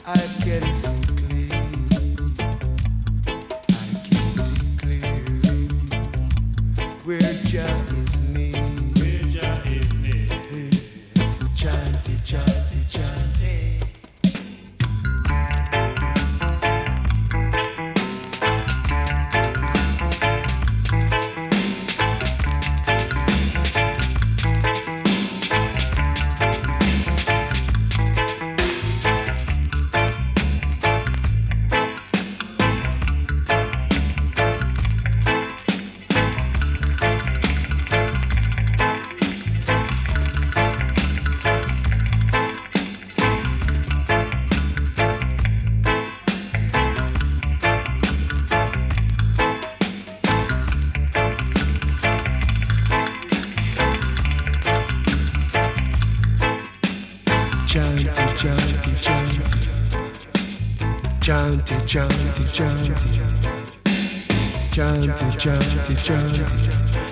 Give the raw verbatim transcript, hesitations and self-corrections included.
I can see clear. I can see clearly where Jah is near. Where Jah is near. Chanty, chanty, chanty. Chanty, chanty, chanty. Chanty, chanty, chanty. Chanty, chanty, chanty.